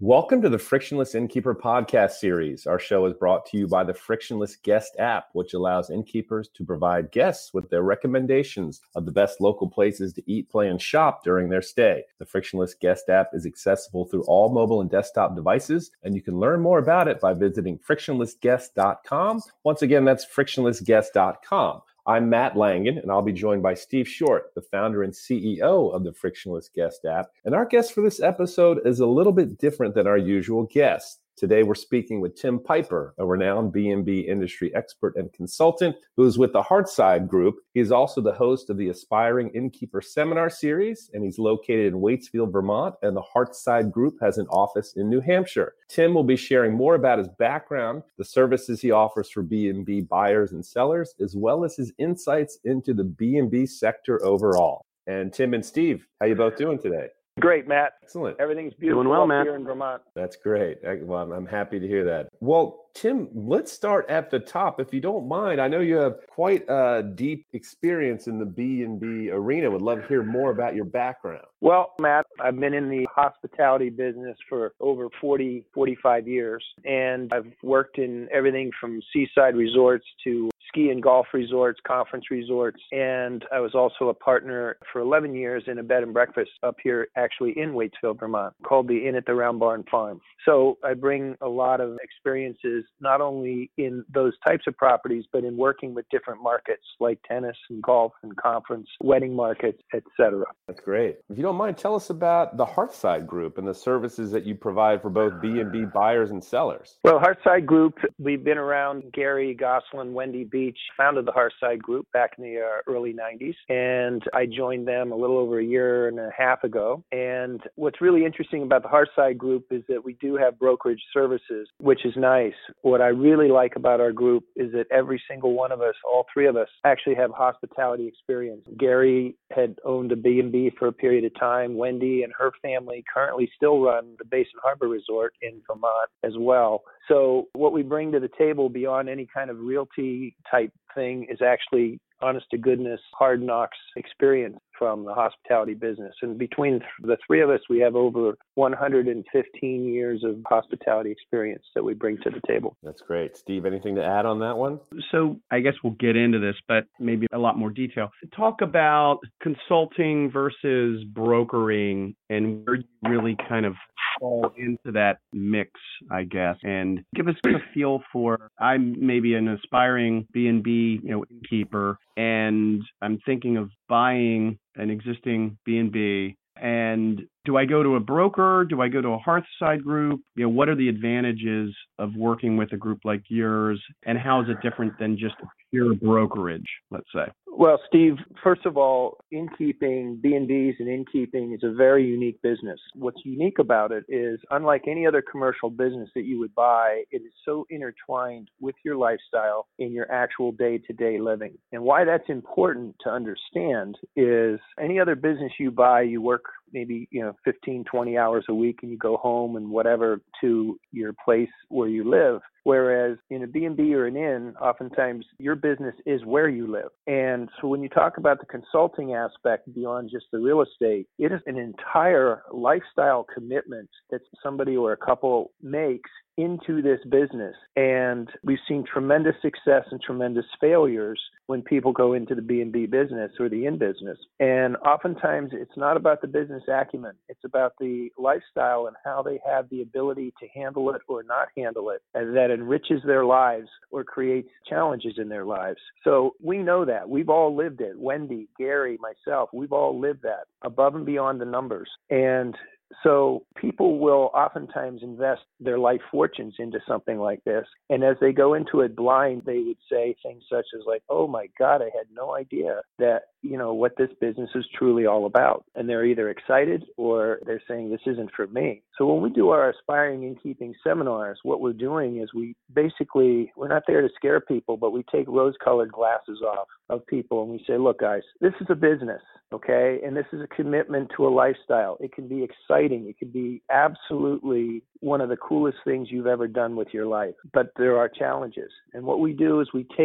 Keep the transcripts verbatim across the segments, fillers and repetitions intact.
Welcome to the Frictionless Innkeeper podcast series. Our show is brought to you by the Frictionless Guest app, which allows innkeepers to provide guests with their recommendations of the best local places to eat, play, and shop during their stay. The Frictionless Guest app is accessible through all mobile and desktop devices, and you can learn more about it by visiting frictionless guest dot com. Once again, that's frictionless guest dot com. I'm Matt Langen, and I'll be joined by Steve Short, the founder and C E O of the Frictionless Guest app. And our guest for this episode is a little bit different than our usual guest. Today, we're speaking with Tim Piper, a renowned B and B industry expert and consultant who is with the Hearthside Group. He is also the host of the Aspiring Innkeeper Seminar Series, and he's located in Waitsfield, Vermont, and the Hearthside Group has an office in New Hampshire. Tim will be sharing more about his background, the services he offers for B and B buyers and sellers, as well as his insights into the B and B sector overall. And Tim and Steve, how you both doing today? Great, Matt. Excellent. Everything's beautiful Doing well, up Matt. here in Vermont. That's great. Well, I'm I'm happy to hear that. Well, Tim, let's start at the top, if you don't mind. I know you have quite a deep experience in the B and B arena. Would love to hear more about your background. Well, Matt, I've been in the hospitality business for over forty, forty-five years, and I've worked in everything from seaside resorts to ski and golf resorts, conference resorts, and I was also a partner for eleven years in a bed and breakfast up here, actually in Waitsfield, Vermont, called the Inn at the Round Barn Farm. So I bring a lot of experiences, not only in those types of properties, but in working with different markets like tennis and golf and conference, wedding markets, et cetera. That's great. If you don't mind, tell us about the Hearthside Group and the services that you provide for both B and B buyers and sellers. Well, Hearthside Group, we've been around. Gary Gosselin, Wendy Beach founded the Hearthside Group back in the uh, early nineties, and I joined them a little over a year and a half ago. And what's really interesting about the Hearthside Group is that we do have brokerage services, which is nice. What I really like about our group is that every single one of us, all three of us, actually have hospitality experience. Gary had owned a B and B for a period of time. Wendy and her family currently still run the Basin Harbor Resort in Vermont as well. So what we bring to the table beyond any kind of realty type thing is actually honest to goodness, hard knocks experience from the hospitality business. And between the three of us, we have over one hundred fifteen years of hospitality experience that we bring to the table. That's great. Steve, anything to add on that one? So I guess we'll get into this, but maybe a lot more detail. Talk about consulting versus brokering and where you really kind of fall into that mix, I guess, and give us a feel for, I'm maybe an aspiring B and B, you know, innkeeper, and I'm thinking of buying an existing B and B. And do I go to a broker? Do I go to a Hearthside Group? You know, what are the advantages of working with a group like yours? And how is it different than just a pure brokerage, let's say? Well, Steve, first of all, innkeeping, B and Bs and innkeeping is a very unique business. What's unique about it is, unlike any other commercial business that you would buy, it is so intertwined with your lifestyle in your actual day-to-day living. And why that's important to understand is any other business you buy, you work maybe, you know, fifteen, twenty hours a week and you go home and whatever to your place where you live. Whereas in a B and B or an inn, oftentimes your business is where you live. And so when you talk about the consulting aspect beyond just the real estate, it is an entire lifestyle commitment that somebody or a couple makes into this business. And we've seen tremendous success and tremendous failures when people go into the B and B business or the inn business. And oftentimes it's not about the business acumen. It's about the lifestyle and how they have the ability to handle it or not handle it, and that enriches their lives or creates challenges in their lives. So we know that. We've all lived it. Wendy, Gary, myself, we've all lived that above and beyond the numbers. And so people will oftentimes invest their life fortunes into something like this. And as they go into it blind, they would say things such as like, oh my God, I had no idea that, you know, what this business is truly all about. And they're either excited or they're saying this isn't for me. So when we do our Aspiring Innkeeping seminars, what we're doing is we basically, we're not there to scare people, but we take rose-colored glasses off of people and we say, look, guys, this is a business, okay? And this is a commitment to a lifestyle. It can be exciting. It can be absolutely one of the coolest things you've ever done with your life. But there are challenges. And what we do is we take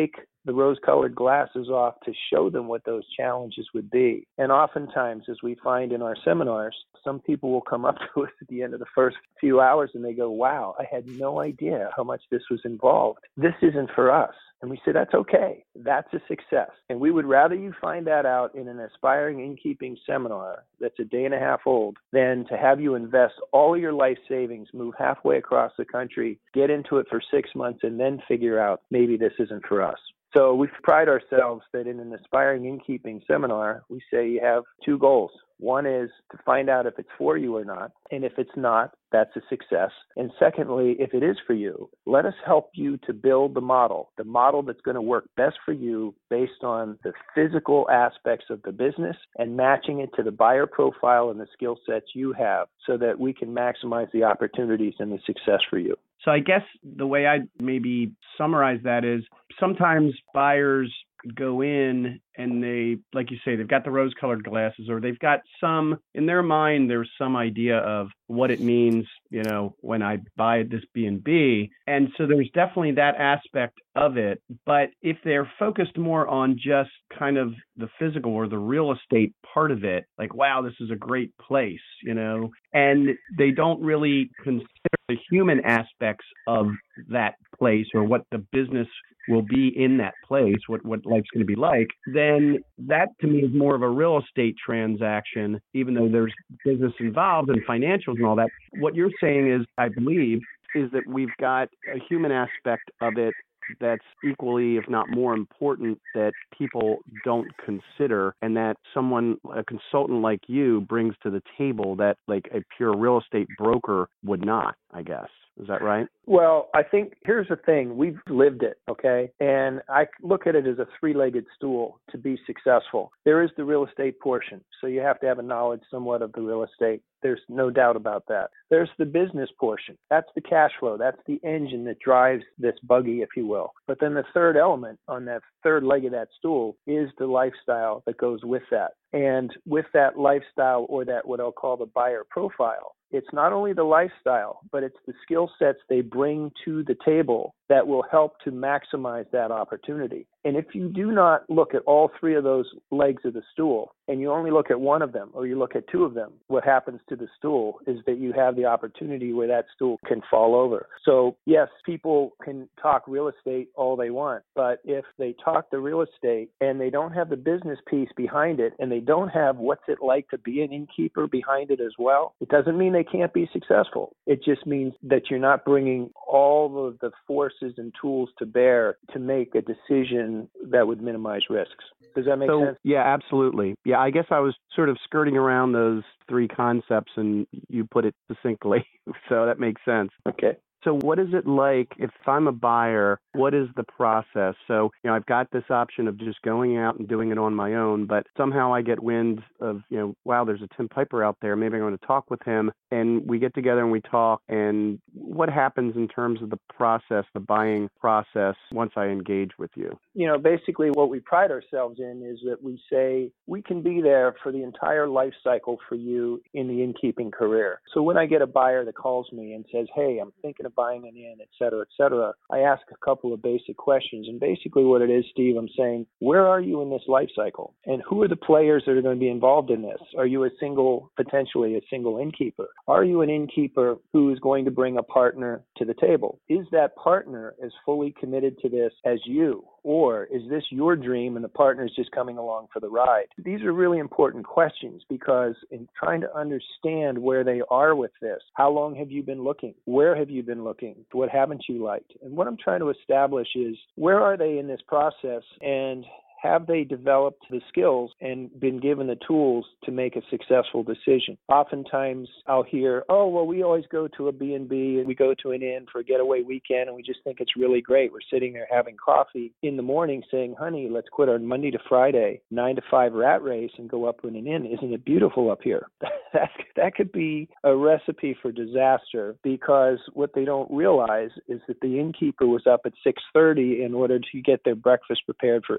the rose-colored glasses off to show them what those challenges would be. And oftentimes, as we find in our seminars, some people will come up to us at the end of the first few hours and they go, wow, I had no idea how much this was involved. This isn't for us. And we say, that's okay. That's a success. And we would rather you find that out in an aspiring innkeeping seminar that's a day and a half old than to have you invest all your life savings, move halfway across the country, get into it for six months, and then figure out maybe this isn't for us. So we pride ourselves that in an aspiring innkeeping seminar, we say you have two goals. One is to find out if it's for you or not. And if it's not, that's a success. And secondly, if it is for you, let us help you to build the model, the model that's going to work best for you based on the physical aspects of the business and matching it to the buyer profile and the skill sets you have so that we can maximize the opportunities and the success for you. So I guess the way I maybe summarize that is sometimes buyers go in and they, like you say, they've got the rose-colored glasses, or they've got some, in their mind, there's some idea of what it means, you know, when I buy this B and B. And so there's definitely that aspect of it. But if they're focused more on just kind of the physical or the real estate part of it, like, wow, this is a great place, you know, and they don't really consider the human aspects of that place or what the business will be in that place, what, what life's going to be like, then that to me is more of a real estate transaction, even though there's business involved and financials and all that. What you're saying is, I believe, is that we've got a human aspect of it that's equally, if not more important, that people don't consider, and that someone, a consultant like you, brings to the table that like a pure real estate broker would not, I guess. Is that right? Well, I think here's the thing. We've lived it, okay? And I look at it as a three-legged stool to be successful. There is the real estate portion, so you have to have a knowledge somewhat of the real estate. There's no doubt about that. There's the business portion. That's the cash flow. That's the engine that drives this buggy, if you will. But then the third element on that third leg of that stool is the lifestyle that goes with that. And with that lifestyle, or that what I'll call the buyer profile, it's not only the lifestyle, but it's the skill sets they bring to the table that will help to maximize that opportunity. And if you do not look at all three of those legs of the stool, and you only look at one of them, or you look at two of them, what happens to the stool is that you have the opportunity where that stool can fall over. So yes, people can talk real estate all they want, but if they talk the real estate and they don't have the business piece behind it, and they don't have what's it like to be an innkeeper behind it as well, it doesn't mean they can't be successful. It just means that you're not bringing all of the forces and tools to bear to make a decision that would minimize risks. Does that make so, sense? Yeah, absolutely. Yeah, I guess I was sort of skirting around those three concepts and you put it succinctly. So that makes sense. Okay. So what is it like if I'm a buyer? What is the process? So, you know, I've got this option of just going out and doing it on my own, but somehow I get wind of, you know, wow, there's a Tim Piper out there. Maybe I'm going to talk with him, and we get together and we talk. And what happens in terms of the process, the buying process, once I engage with you? You know, basically what we pride ourselves in is that we say we can be there for the entire life cycle for you in the innkeeping career. So when I get a buyer that calls me and says, hey, I'm thinking of buying an inn, et cetera, et cetera, I ask a couple of basic questions. And basically what it is, Steve, I'm saying, where are you in this life cycle? And who are the players that are going to be involved in this? Are you a single, potentially a single innkeeper? Are you an innkeeper who is going to bring a partner to the table? Is that partner as fully committed to this as you? Or is this your dream and the partner is just coming along for the ride? These are really important questions, because in trying to understand where they are with this, how long have you been looking? Where have you been looking? What haven't you liked? And what I'm trying to establish is, where are they in this process, and have they developed the skills and been given the tools to make a successful decision? Oftentimes I'll hear, oh, well, we always go to a B and B and we go to an inn for a getaway weekend and we just think it's really great. We're sitting there having coffee in the morning saying, honey, let's quit our Monday to Friday, nine to five rat race and go up in an inn. Isn't it beautiful up here? that, that could be a recipe for disaster, because what they don't realize is that the innkeeper was up at six thirty in order to get their breakfast prepared for eight or eight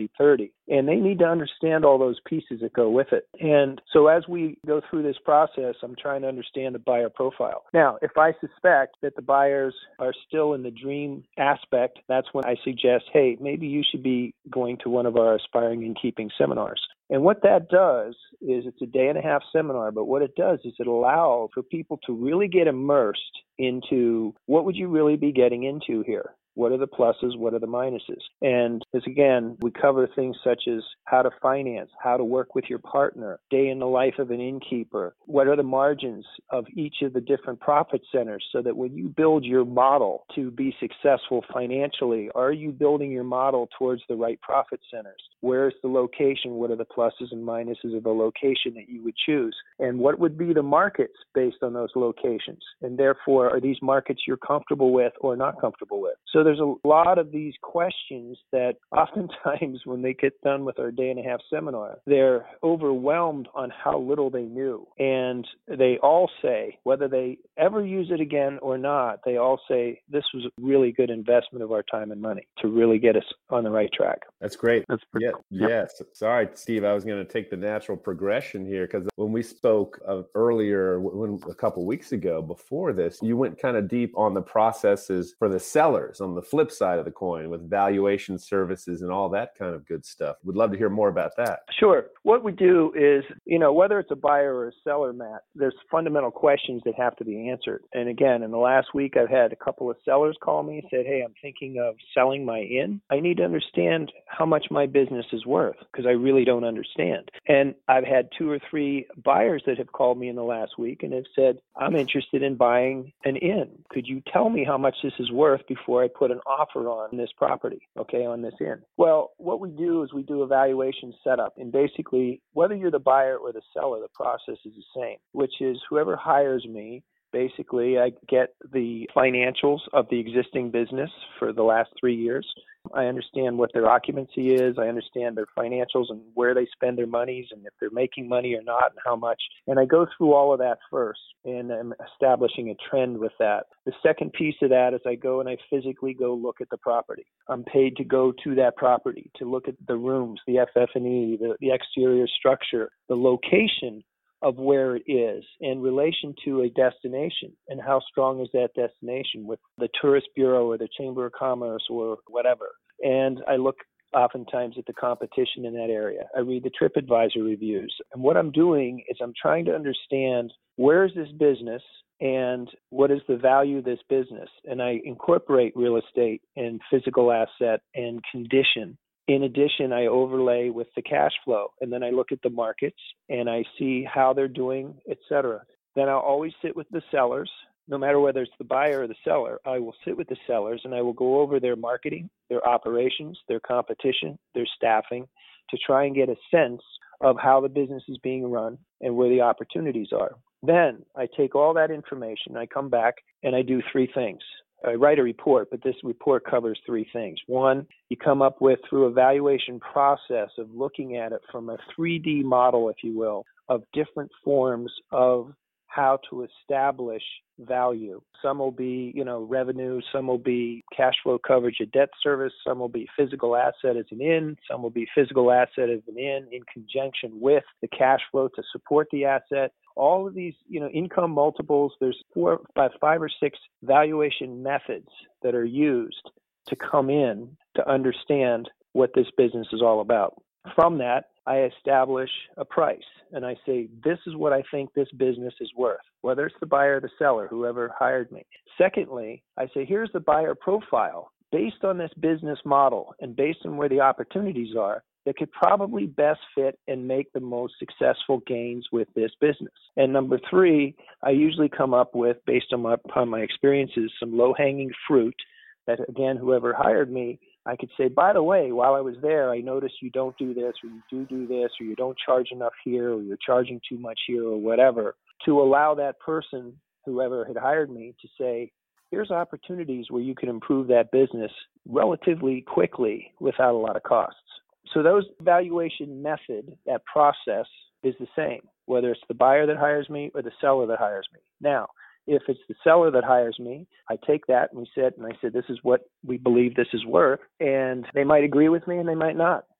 three thirty. And they need to understand all those pieces that go with it. And so as we go through this process, I'm trying to understand the buyer profile. Now, if I suspect that the buyers are still in the dream aspect, that's when I suggest, hey, maybe you should be going to one of our Aspiring Innkeeping seminars. And what that does is it's a day and a half seminar, but what it does is it allows for people to really get immersed into what would you really be getting into here? What are the pluses? What are the minuses? And as again, we cover things such as how to finance, how to work with your partner, day in the life of an innkeeper. What are the margins of each of the different profit centers so that when you build your model to be successful financially, are you building your model towards the right profit centers? Where's the location? What are the pluses and minuses of the location that you would choose? And what would be the markets based on those locations? And therefore, are these markets you're comfortable with or not comfortable with? So there's a lot of these questions that oftentimes when they get done with our day and a half seminar, they're overwhelmed on how little they knew. And they all say, whether they ever use it again or not, they all say this was a really good investment of our time and money to really get us on the right track. That's great. That's pretty yeah, cool. Yep. Yes. Sorry, Steve, I was going to take the natural progression here because when we spoke of earlier, when, a couple weeks ago before this, you went kind of deep on the processes for the sellers on the flip side of the coin with valuation services and all that kind of good stuff. Would love to hear more about that. Sure. What we do is, you know, whether it's a buyer or a seller, Matt, there's fundamental questions that have to be answered. And again, in the last week, I've had a couple of sellers call me and said, hey, I'm thinking of selling my inn. I need to understand how much my business is worth because I really don't understand. And I've had two or three buyers that have called me in the last week and have said, I'm interested in buying an inn. Could you tell me how much this is worth before I put an offer on this property, okay, on this inn? Well, what we do is we do a valuation setup. And basically, whether you're the buyer or the seller, the process is the same, which is whoever hires me, basically, I get the financials of the existing business for the last three years. I understand what their occupancy is. I understand their financials and where they spend their monies and if they're making money or not and how much. And I go through all of that first and I'm establishing a trend with that. The second piece of that is I go and I physically go look at the property. I'm paid to go to that property, to look at the rooms, the F F and E, the, the exterior structure, the location of where it is in relation to a destination and how strong is that destination with the tourist bureau or the chamber of commerce or whatever. And I look oftentimes at the competition in that area. I read the TripAdvisor reviews. And what I'm doing is I'm trying to understand where is this business and what is the value of this business. And I incorporate real estate and physical asset and condition. In addition, I overlay with the cash flow, and then I look at the markets and I see how they're doing, et cetera. Then I'll always sit with the sellers, no matter whether it's the buyer or the seller. I will sit with the sellers and I will go over their marketing, their operations, their competition, their staffing to try and get a sense of how the business is being run and where the opportunities are. Then I take all that information, I come back and I do three things. I write a report, but this report covers three things. One, you come up with, through a valuation process of looking at it from a three D model, if you will, of different forms of how to establish value. Some will be, you know, revenue, some will be cash flow coverage of debt service, some will be physical asset as an inn, some will be physical asset as an inn in conjunction with the cash flow to support the asset. All of these, you know, income multiples, there's four, five, five or six valuation methods that are used to come in to understand what this business is all about. From that, I establish a price and I say, this is what I think this business is worth, whether it's the buyer or the seller, whoever hired me. Secondly, I say, here's the buyer profile based on this business model and based on where the opportunities are that could probably best fit and make the most successful gains with this business. And number three, I usually come up with, based on my, upon my experiences, some low-hanging fruit that, again, whoever hired me, I could say, by the way, while I was there, I noticed you don't do this, or you do do this, or you don't charge enough here, or you're charging too much here, or whatever, to allow that person, whoever had hired me, to say, here's opportunities where you can improve that business relatively quickly without a lot of costs. So those valuation method, that process is the same, whether it's the buyer that hires me or the seller that hires me. Now, if it's the seller that hires me, I take that and we sit and I said, this is what we believe this is worth. And they might agree with me and they might not.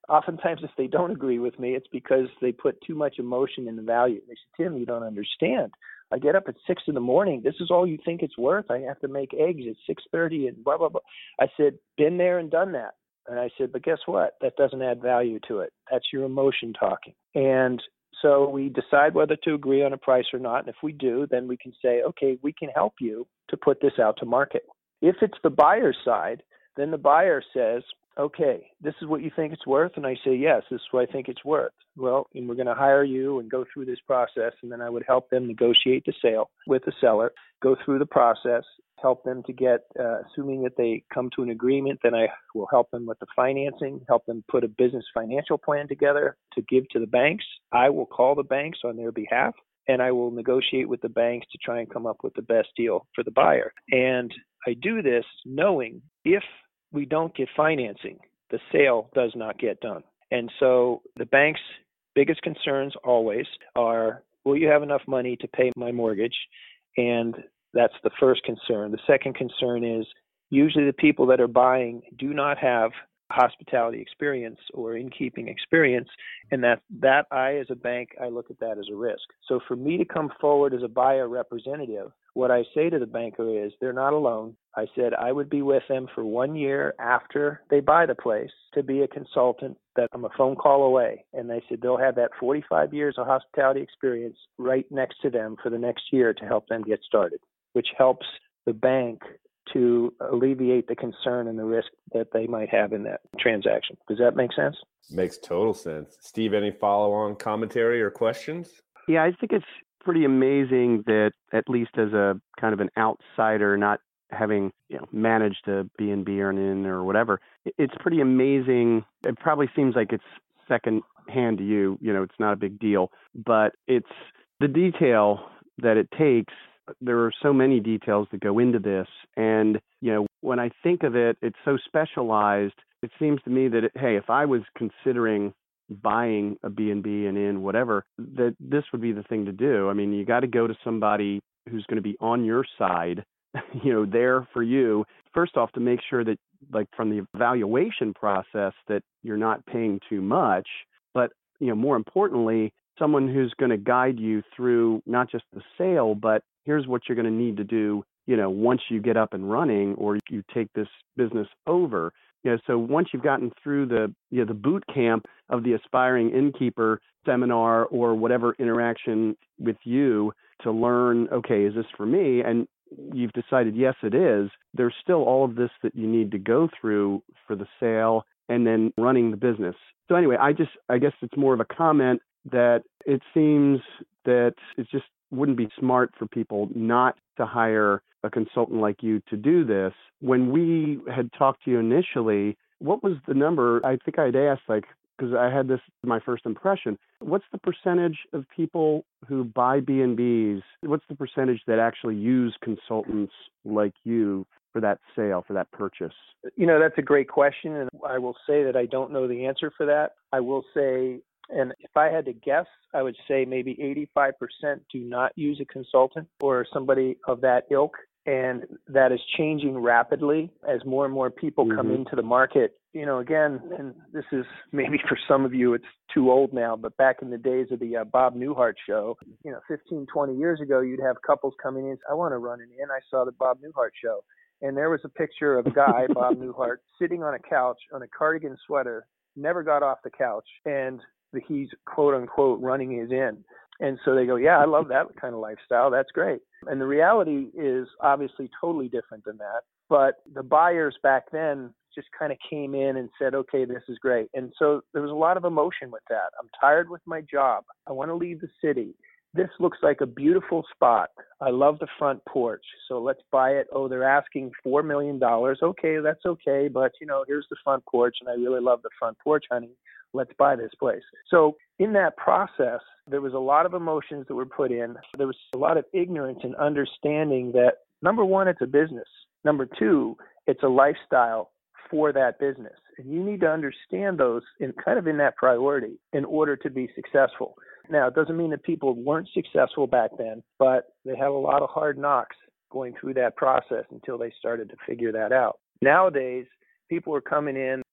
oftentimes if they don't agree with me, it's because they put too much emotion in the value. They say, Tim, you don't understand. I get up at six in the morning. This is all you think it's worth? I have to make eggs at six thirty and blah, blah, blah. I said, been there and done that. And I said, but guess what? That doesn't add value to it. That's your emotion talking. And so we decide whether to agree on a price or not. And if we do, then we can say, okay, we can help you to put this out to market. If it's the buyer's side, then the buyer says, okay, this is what you think it's worth. And I say, yes, this is what I think it's worth. Well, and we're going to hire you and go through this process. And then I would help them negotiate the sale with the seller, go through the process, help them to get, uh, assuming that they come to an agreement, then I will help them with the financing, help them put a business financial plan together to give to the banks. I will call the banks on their behalf, and I will negotiate with the banks to try and come up with the best deal for the buyer. And I do this knowing if we don't get financing, the sale does not get done. And so the bank's biggest concerns always are, will you have enough money to pay my mortgage? And that's the first concern. The second concern is usually the people that are buying do not have hospitality experience or innkeeping experience, and that that I, as a bank, I look at that as a risk. So for me to come forward as a buyer representative, what I say to the banker is they're not alone. I said I would be with them for one year after they buy the place to be a consultant that I'm a phone call away. And they said they'll have that forty-five years of hospitality experience right next to them for the next year to help them get started, which helps the bank to alleviate the concern and the risk that they might have in that transaction. Does that make sense? Makes total sense. Steve, any follow-on commentary or questions? Yeah, I think it's pretty amazing that, at least as a kind of an outsider, not having you know managed a B and B or an inn or whatever, it's pretty amazing. It probably seems like it's second hand to you. You know, it's not a big deal, but it's the detail that it takes. There are so many details that go into this. And, you know, when I think of it, it's so specialized. It seems to me that, it, hey, if I was considering buying a B and B, an inn, whatever, that this would be the thing to do. I mean, you got to go to somebody who's going to be on your side, you know, there for you. First off, to make sure that, like, from the evaluation process, that you're not paying too much. But, you know, more importantly, someone who's going to guide you through not just the sale, but here's what you're going to need to do, you know, once you get up and running or you take this business over. You know, so once you've gotten through the, you know, the boot camp of the aspiring innkeeper seminar or whatever interaction with you to learn, okay, is this for me? And you've decided, yes, it is. There's still all of this that you need to go through for the sale and then running the business. So anyway, I just, I guess it's more of a comment that it seems that it just wouldn't be smart for people not to hire a consultant like you to do this. When we had talked to you initially, what was the number? I think I'd asked, like, because I had this my first impression. What's the percentage of people who buy B and Bs? What's the percentage that actually use consultants like you for that sale, for that purchase? You know, that's a great question, and I will say that I don't know the answer for that. I will say, and if I had to guess, I would say maybe eighty-five percent do not use a consultant or somebody of that ilk. And that is changing rapidly as more and more people mm-hmm. come into the market. You know, again, and this is maybe for some of you, it's too old now, but back in the days of the uh, Bob Newhart show, you know, fifteen, twenty years ago, you'd have couples coming in. I want to run an inn. I saw the Bob Newhart show. And there was a picture of a guy, Bob Newhart, sitting on a couch on a cardigan sweater, never got off the couch, and he's quote unquote running his inn. And so they go, yeah, I love that kind of lifestyle. That's great. And the reality is obviously totally different than that. But the buyers back then just kind of came in and said, okay, this is great. And so there was a lot of emotion with that. I'm tired with my job. I want to leave the city. This looks like a beautiful spot. I love the front porch. So let's buy it. Oh, they're asking four million dollars. Okay, that's okay. But, you know, here's the front porch. And I really love the front porch, honey. Let's buy this place. So in that process, there was a lot of emotions that were put in. There was a lot of ignorance and understanding that, number one, it's a business. Number two, it's a lifestyle for that business. And you need to understand those in kind of in that priority in order to be successful. Now, it doesn't mean that people weren't successful back then, but they had a lot of hard knocks going through that process until they started to figure that out. Nowadays, people are coming in,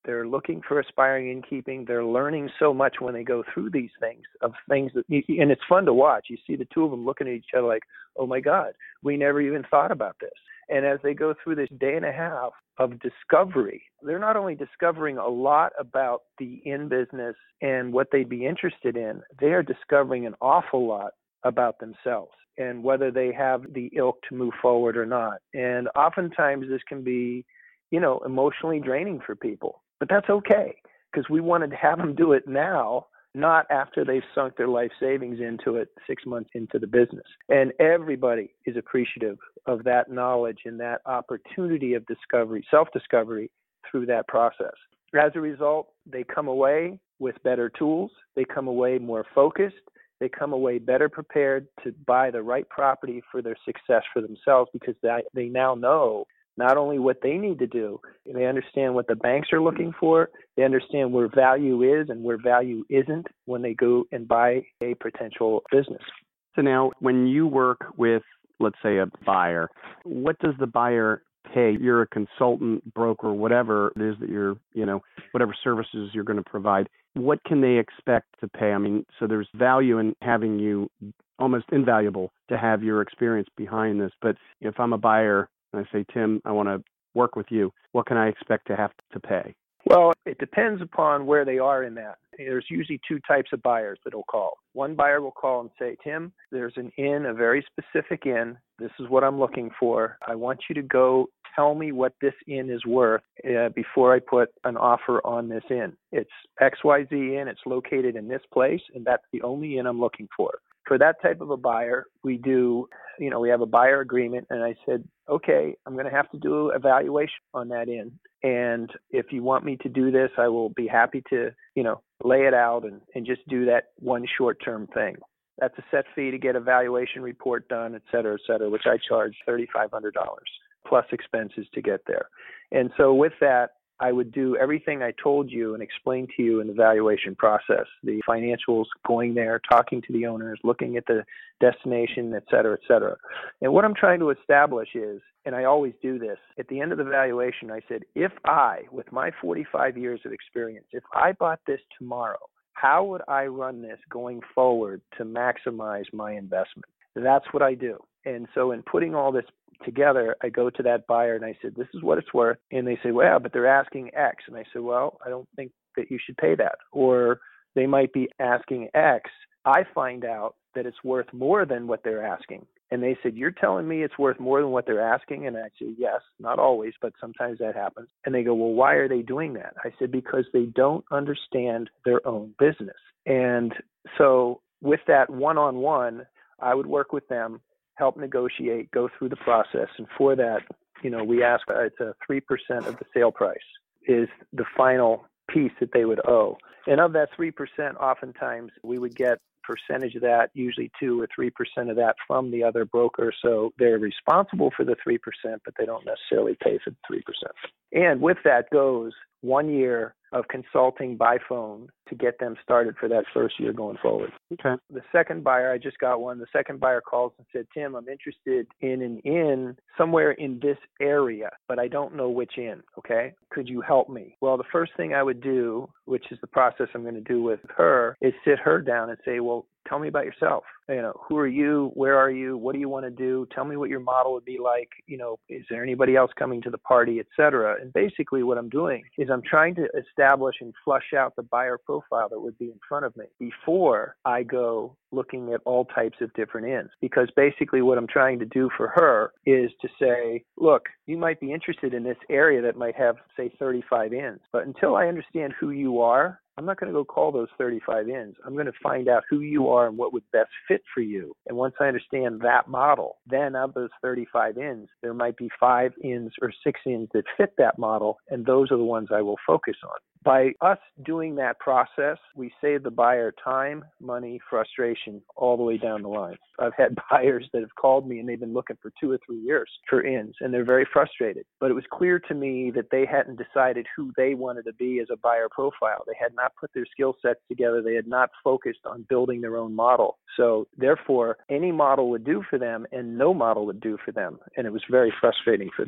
They're looking for aspiring innkeeping. They're learning so much when they go through these things of things that, and it's fun to watch. You see the two of them looking at each other like, oh my God, we never even thought about this. And as they go through this day and a half of discovery, they're not only discovering a lot about the inn business and what they'd be interested in, they are discovering an awful lot about themselves and whether they have the ilk to move forward or not. And oftentimes this can be, you know, emotionally draining for people, but that's okay because we wanted to have them do it now, not after they've sunk their life savings into it six months into the business. And everybody is appreciative of that knowledge and that opportunity of discovery, self-discovery through that process. As a result, they come away with better tools. They come away more focused. They come away better prepared to buy the right property for their success for themselves because they, they now know not only what they need to do, they understand what the banks are looking for, they understand where value is and where value isn't when they go and buy a potential business. So now when you work with, let's say, a buyer, what does the buyer pay? You're a consultant, broker, whatever it is that you're, you know, whatever services you're going to provide. What can they expect to pay? I mean, so there's value in having you, almost invaluable to have your experience behind this. But if I'm a buyer and I say, Tim, I want to work with you, what can I expect to have to pay? Well, it depends upon where they are in that. There's usually two types of buyers that will call. One buyer will call and say, Tim, there's an inn, a very specific inn. This is what I'm looking for. I want you to go tell me what this inn is worth uh, before I put an offer on this inn. It's X Y Z Inn. It's located in this place, and that's the only inn I'm looking for. For that type of a buyer, we do, you know, we have a buyer agreement, and I said, okay, I'm going to have to do an evaluation on that inn. And if you want me to do this, I will be happy to, you know, lay it out and, and just do that one short-term thing. That's a set fee to get a valuation report done, et cetera, et cetera, which I charge three thousand five hundred dollars plus expenses to get there. And so with that, I would do everything I told you and explain to you in the valuation process, the financials, going there, talking to the owners, looking at the destination, et cetera, et cetera. And what I'm trying to establish is, and I always do this, at the end of the valuation, I said, if I, with my forty-five years of experience, if I bought this tomorrow, how would I run this going forward to maximize my investment? That's what I do. And so in putting all this together, I go to that buyer and I said, this is what it's worth. And they say, well, but they're asking X. And I said, well, I don't think that you should pay that. Or they might be asking X. I find out that it's worth more than what they're asking. And they said, you're telling me it's worth more than what they're asking? And I said, yes, not always, but sometimes that happens. And they go, well, why are they doing that? I said, because they don't understand their own business. And so with that one-on-one, I would work with them, help negotiate, go through the process. And for that, you know, we ask, uh, it's a three percent of the sale price is the final piece that they would owe. And of that three percent, oftentimes we would get percentage of that, usually two or three percent of that from the other broker. So they're responsible for the three percent, but they don't necessarily pay for the three percent. And with that goes one year of consulting by phone to get them started for that first year going forward. Okay. The second buyer, I just got one. The second buyer calls and said, Tim, I'm interested in an inn somewhere in this area, but I don't know which inn. Okay. Could you help me? Well, the first thing I would do, which is the process I'm going to do with her, is sit her down and say, well, tell me about yourself. You know, who are you? Where are you? What do you want to do? Tell me what your model would be like. You know, is there anybody else coming to the party, et cetera? And basically what I'm doing is I'm trying to establish and flush out the buyer profile that would be in front of me before I go looking at all types of different inns. Because basically what I'm trying to do for her is to say, look, you might be interested in this area that might have, say, thirty-five inns. But until I understand who you are, I'm not going to go call those thirty-five inns. I'm going to find out who you are and what would best fit for you. And once I understand that model, then of those thirty-five inns, there might be five inns or six inns that fit that model, and those are the ones I will focus on. By us doing that process, we save the buyer time, money, frustration, all the way down the line. I've had buyers that have called me and they've been looking for two or three years for inns, and they're very frustrated. But it was clear to me that they hadn't decided who they wanted to be as a buyer profile. They had not put their skill sets together. They had not focused on building their own model. So therefore, any model would do for them and no model would do for them. And it was very frustrating for them.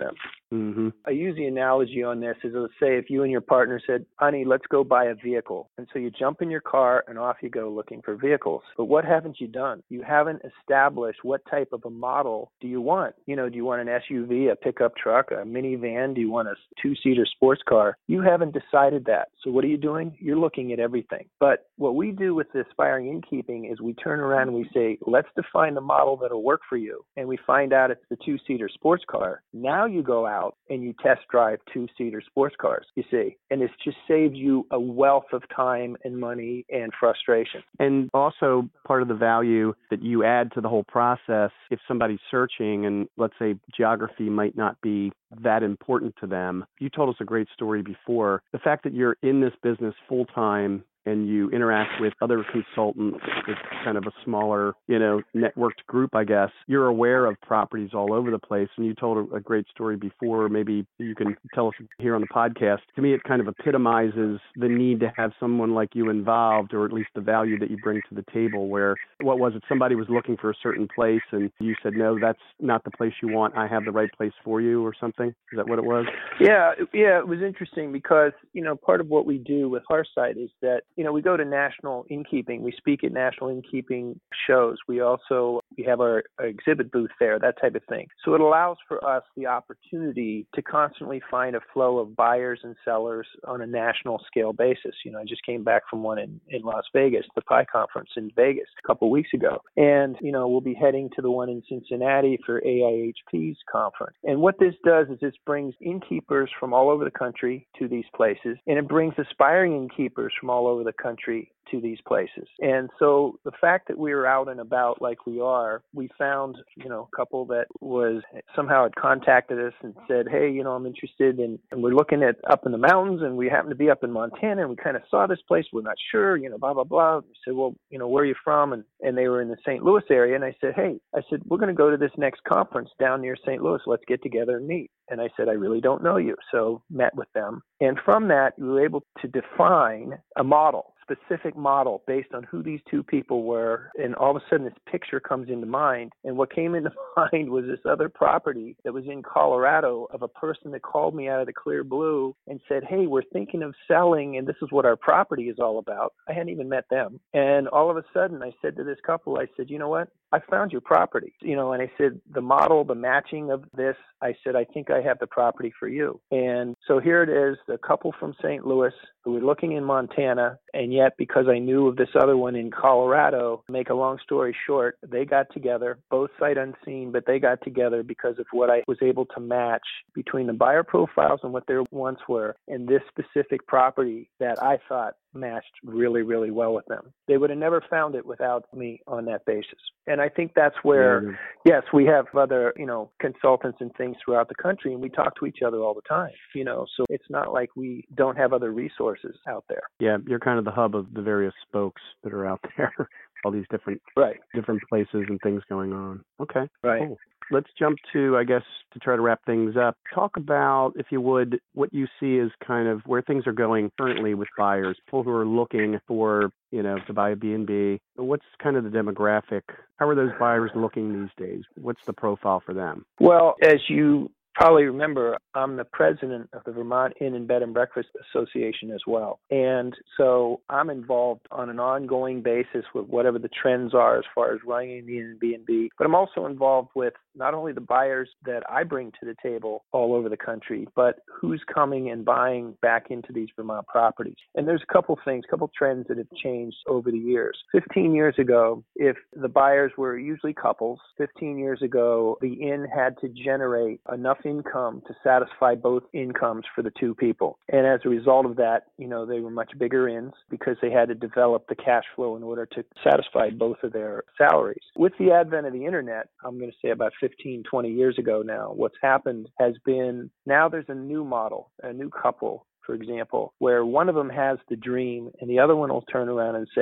Mm-hmm. I use the analogy on this as, let's say if you and your partner said, honey, let's go buy a vehicle. And so you jump in your car and off you go looking for vehicles. But what haven't you done? You haven't established what type of a model do you want. You know, do you want an S U V, a pickup truck, a minivan? Do you want a two-seater sports car? You haven't decided that. So what are you doing? You're looking at everything. But what we do with the Aspiring Innkeeping is we turn around and we say, let's define the model that'll work for you. And we find out it's the two-seater sports car. Now you go out and you test drive two-seater sports cars, you see. And it's just saved you a wealth of time and money and frustration. And also part of the value that you add to the whole process, if somebody's searching and let's say geography might not be that important to them. You told us a great story before. The fact that you're in this business full-time and you interact with other consultants, it's kind of a smaller, you know, networked group, I guess. You're aware of properties all over the place. And you told a, a great story before. Maybe you can tell us here on the podcast. To me, it kind of epitomizes the need to have someone like you involved, or at least the value that you bring to the table, where, what was it? Somebody was looking for a certain place and you said, no, that's not the place you want. I have the right place for you, or something. Is that what it was? Yeah. Yeah. It was interesting because, you know, part of what we do with Hearthsight is that, you know, we go to national innkeeping. We speak at national innkeeping shows. We also, we have our, our exhibit booth there, that type of thing. So it allows for us the opportunity to constantly find a flow of buyers and sellers on a national scale basis. You know, I just came back from one in, in Las Vegas, the Pi Conference in Vegas a couple of weeks ago. And, you know, we'll be heading to the one in Cincinnati for A I H P's conference. And what this does is this brings innkeepers from all over the country to these places, and it brings aspiring innkeepers from all over the country to these places. And so the fact that we were out and about like we are, we found, you know, a couple that was somehow had contacted us and said, hey, you know, I'm interested in, and we're looking at up in the mountains, and we happen to be up in Montana, and we kind of saw this place. We're not sure, you know, blah, blah, blah. We said, well, you know, where are you from? And, and they were in the Saint Louis area. And I said, hey, I said, we're going to go to this next conference down near Saint Louis. Let's get together and meet. And I said, I really don't know you. So met with them. And from that, we were able to define a model, specific model based on who these two people were. And all of a sudden this picture comes into mind. And what came into mind was this other property that was in Colorado of a person that called me out of the clear blue and said, hey, we're thinking of selling, and this is what our property is all about. I hadn't even met them. And all of a sudden I said to this couple, I said, you know what? I found your property, you know, and I said, the model, the matching of this, I said, I think I have the property for you. And so here it is, the couple from Saint Louis who were looking in Montana. And yet, because I knew of this other one in Colorado, make a long story short, they got together, both sight unseen, but they got together because of what I was able to match between the buyer profiles and what their wants were, and this specific property that I thought matched really, really well with them. They would have never found it without me on that basis. And I think that's where, yeah. yes, we have other, you know, consultants and things throughout the country, and we talk to each other all the time, you know, so it's not like we don't have other resources out there. Yeah, you're kind of the hub of the various spokes that are out there, all these different, right. different places and things going on. Okay, right. Cool. Let's jump to, I guess, to try to wrap things up. Talk about, if you would, what you see as kind of where things are going currently with buyers, people who are looking for, you know, to buy a B and B. What's kind of the demographic? How are those buyers looking these days? What's the profile for them? Well, as you probably remember, I'm the president of the Vermont Inn and Bed and Breakfast Association as well. And so I'm involved on an ongoing basis with whatever the trends are as far as running the Inn and B and B. But I'm also involved with not only the buyers that I bring to the table all over the country, but who's coming and buying back into these Vermont properties. And there's a couple things, a couple trends that have changed over the years. fifteen years ago, if the buyers were usually couples, fifteen years ago, the inn had to generate enough income to satisfy both incomes for the two people. And as a result of that, you know, they were much bigger inns because they had to develop the cash flow in order to satisfy both of their salaries. With the advent of the internet, I'm going to say about fifteen, twenty years ago now, what's happened has been now there's a new model, a new couple, for example, where one of them has the dream and the other one will turn around and say,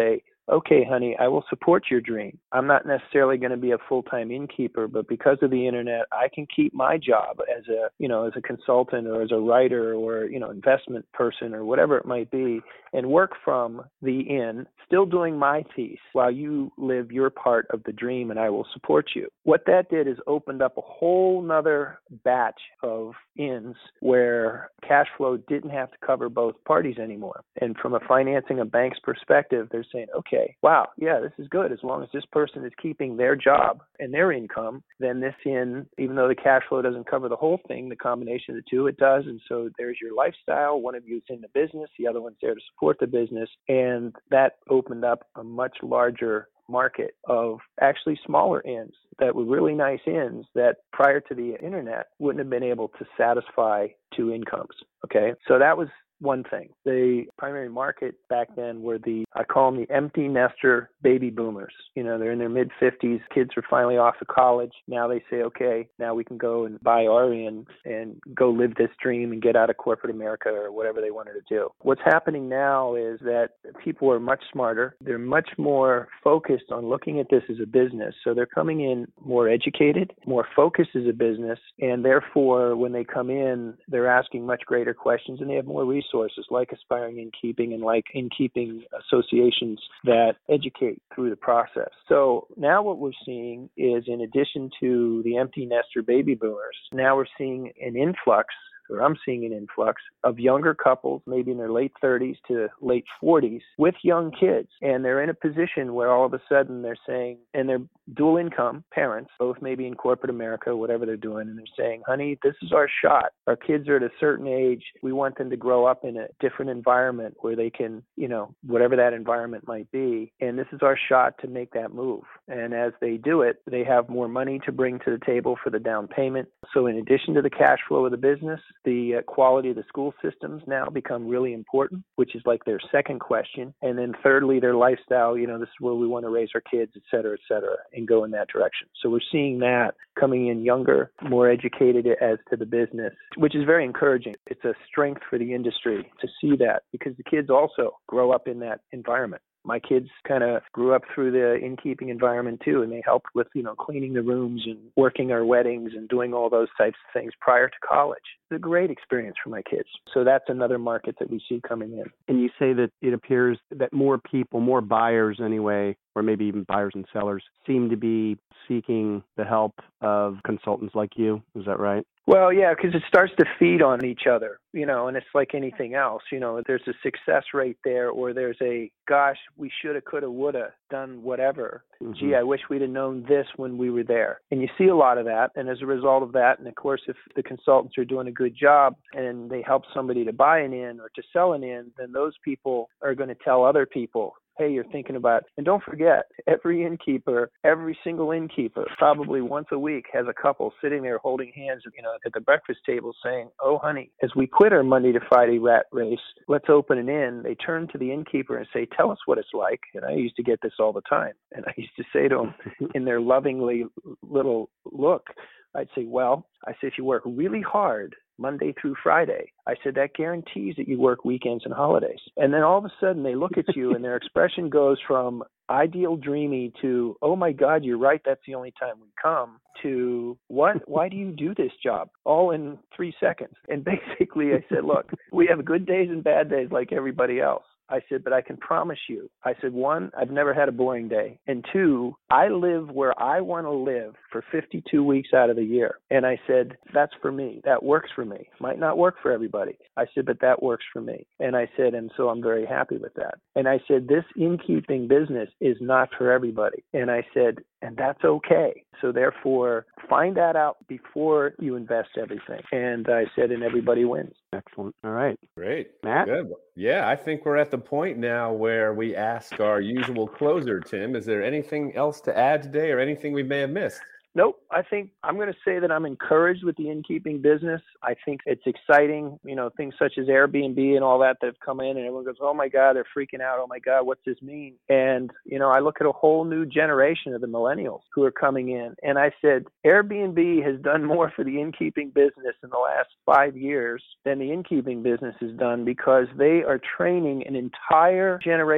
okay, honey, I will support your dream. I'm not necessarily going to be a full-time innkeeper, but because of the internet, I can keep my job as a, you know, as a consultant or as a writer or, you know, investment person or whatever it might be, and work from the inn, still doing my piece while you live your part of the dream, and I will support you. What that did is opened up a whole nother batch of inns where cash flow didn't have to cover both parties anymore. And from a financing a bank's perspective, they're saying, okay, wow, yeah, this is good. As long as this person is keeping their job and their income, then this inn, even though the cash flow doesn't cover the whole thing, the combination of the two, it does. And so there's your lifestyle. One of you is in the business, the other one's there to support the business. And that opened up a much larger market of actually smaller inns that were really nice inns that prior to the internet wouldn't have been able to satisfy two incomes. Okay. So that was one thing. The primary market back then were the, I call them the empty nester baby boomers. You know, they're in their mid fifties. Kids are finally off of college. Now they say, okay, now we can go and buy our inn and go live this dream and get out of corporate America or whatever they wanted to do. What's happening now is that people are much smarter. They're much more focused on looking at this as a business. So they're coming in more educated, more focused as a business. And therefore, when they come in, they're asking much greater questions and they have more resources. Resources like Aspiring Innkeeping and like innkeeping associations that educate through the process. So now what we're seeing is, in addition to the empty nester baby boomers, now we're seeing an influx, or I'm seeing an influx of younger couples, maybe in their late thirties to late forties, with young kids. And they're in a position where all of a sudden they're saying, and they're dual income parents, both maybe in corporate America, whatever they're doing, and they're saying, honey, this is our shot. Our kids are at a certain age. We want them to grow up in a different environment where they can, you know, whatever that environment might be. And this is our shot to make that move. And as they do it, they have more money to bring to the table for the down payment. So in addition to the cash flow of the business, the uh, quality of the school systems now become really important, which is like their second question. And then thirdly, their lifestyle, you know, this is where we want to raise our kids, et cetera, et cetera, and go in that direction. So we're seeing that coming in younger, more educated as to the business, which is very encouraging. It's a strength for the industry to see that because the kids also grow up in that environment. My kids kind of grew up through the innkeeping environment too, and they helped with, you know, cleaning the rooms and working our weddings and doing all those types of things prior to college. It's a great experience for my kids. So that's another market that we see coming in. And you say that it appears that more people, more buyers anyway, or maybe even buyers and sellers, seem to be seeking the help of consultants like you. Is that right? Well, yeah, because it starts to feed on each other, you know, and it's like anything else, you know, there's a success rate there, or there's a, gosh, we shoulda, coulda, woulda done whatever. Mm-hmm. Gee, I wish we'd have known this when we were there. And you see a lot of that. And as a result of that, and of course, if the consultants are doing a good job and they help somebody to buy an inn or to sell an inn, then those people are going to tell other people, hey, you're thinking about, and don't forget, every innkeeper, every single innkeeper, probably once a week has a couple sitting there holding hands, you know, at the breakfast table saying, oh, honey, as we quit our Monday to Friday rat race, let's open an inn. They turn to the innkeeper and say, tell us what it's like. And I used to get this all the time. And I used to say to them in their lovingly little look, I'd say, well, I said, if you work really hard Monday through Friday, I said, that guarantees that you work weekends and holidays. And then all of a sudden they look at you and their expression goes from ideal dreamy to, oh my God, you're right, that's the only time we come, to what? Why do you do this job? All in three seconds. And basically I said, look, we have good days and bad days like everybody else. I said, but I can promise you, I said, one, I've never had a boring day. And two, I live where I want to live for fifty-two weeks out of the year. And I said, that's for me. That works for me. Might not work for everybody. I said, but that works for me. And I said, and so I'm very happy with that. And I said, this innkeeping business is not for everybody. And I said, and that's okay. So therefore, find that out before you invest everything. And I said, and everybody wins. Excellent. All right. Great. Matt? Good. Yeah, I think we're at the point now where we ask our usual closer, Tim. Is there anything else to add today or anything we may have missed? Nope. I think I'm going to say that I'm encouraged with the innkeeping business. I think it's exciting, you know, things such as Airbnb and all that that have come in and everyone goes, oh my God, they're freaking out. Oh my God, what's this mean? And, you know, I look at a whole new generation of the millennials who are coming in. And I said, Airbnb has done more for the innkeeping business in the last five years than the innkeeping business has done because they are training an entire generation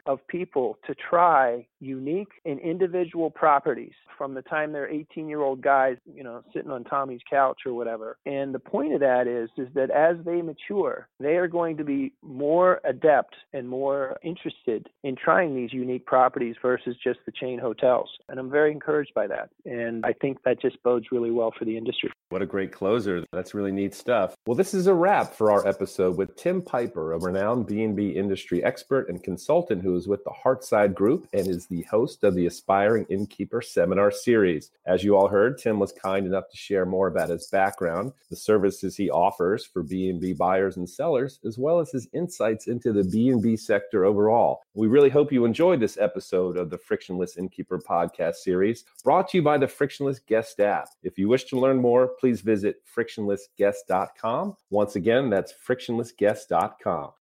of people to try unique and individual properties from the time they're eighteen-year-old guys, you know, sitting on Tommy's couch or whatever. And the point of that is, is that as they mature, they are going to be more adept and more interested in trying these unique properties versus just the chain hotels. And I'm very encouraged by that. And I think that just bodes really well for the industry. What a great closer. That's really neat stuff. Well, this is a wrap for our episode with Tim Piper, a renowned B and B industry expert and consultant who is with the Heartside Group and is the host of the Aspiring Innkeeper Seminar Series. As you all heard, Tim was kind enough to share more about his background, the services he offers for B and B buyers and sellers, as well as his insights into the B and B sector overall. We really hope you enjoyed this episode of the Frictionless Innkeeper podcast series, brought to you by the Frictionless Guest app. If you wish to learn more, please visit frictionless guest dot com. Once again, that's frictionless guest dot com.